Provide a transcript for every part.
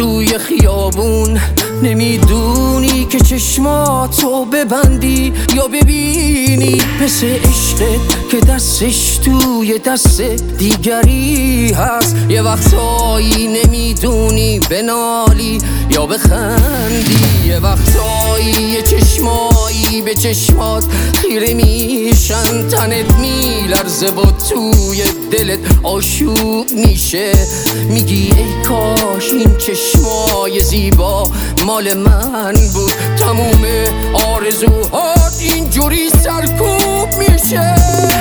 توی خیابون نمیدونی که چشماتو ببندی یا ببینی، مثل عشقت که دستش توی دست دیگری هست. یه وقتایی نمیدونی بنالی یا بخندی، یه وقتایی یه چشمایی به چشمات خیره میشن، تنت میلرزه با توی دلت آشوب میشه. میگی ای کاش این چشمای زیبا مال من بود، تموم آرزوهات اینجوری سرکوب میشه.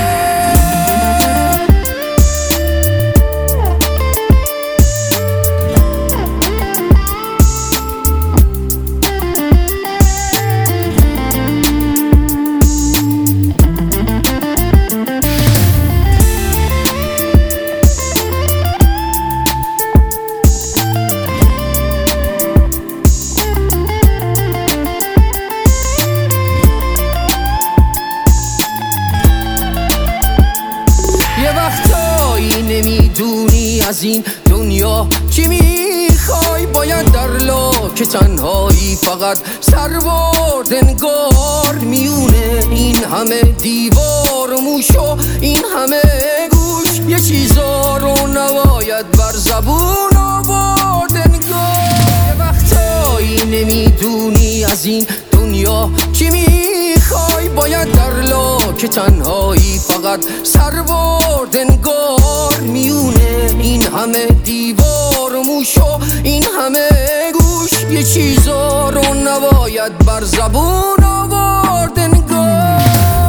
نمیدونی از این دنیا چی میخوای، باید در لاک تنهایی فقط سربرد انگار میونه این همه دیوار و موش و این همه گوش، یه چیزا رو نباید بر زبون آورد انگار. یه وقتایی نمیدونی از این دنیا چی میخوای، باید در لاک تنهایی فقط سربرد انگار میونه این همه دیوار و موش و این همه گوش، یه چیزا رو نباید بر زبون آورد انگار.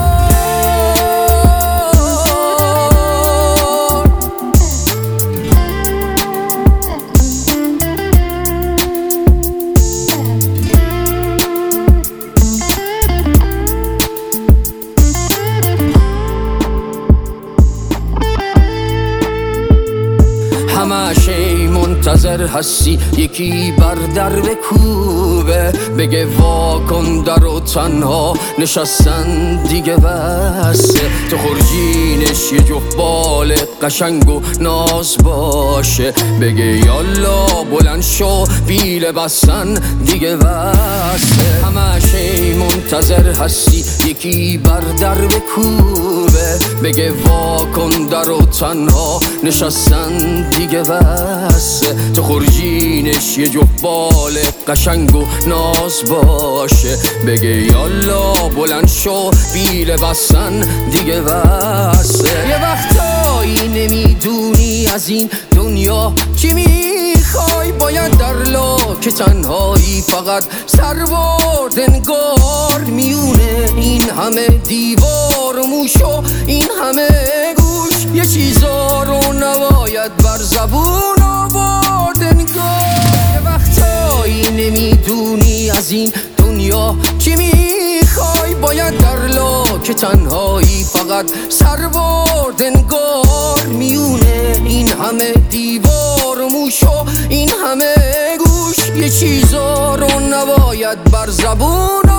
همش منتظر هستی یکی بر در بکوبه، بگه واکن در و تنها نشستن دیگه بسه. تو خورجینش یه جفت بال قشنگ و ناز باشه، بگه یالا بلند شو بیل بستن دیگه بسه. همش منتظر هستی یکی بر در بکوبه، بگه واکن در و تنها نشستن دیگه بسه. تو خورجینش یه جفت بال قشنگ و ناز باشه، بگه یالا بلند شو بیل بستن دیگه بسه. یه وقتایی نمیدونی از این دنیا چی میخوای، باید در لاک تنهایی فقط سربرد انگار میونه این همه دیوار و موش و این همه گوش، یه چیزا رو نباید بر زبون آورد انگار. یه وقتایی نمیدونی از این دنیا چی میخوای، باید در لاک تنهایی فقط سربرد انگار میونه این همه دیوار و موش و این همه گوش، یه چیزا رو نباید بر زبون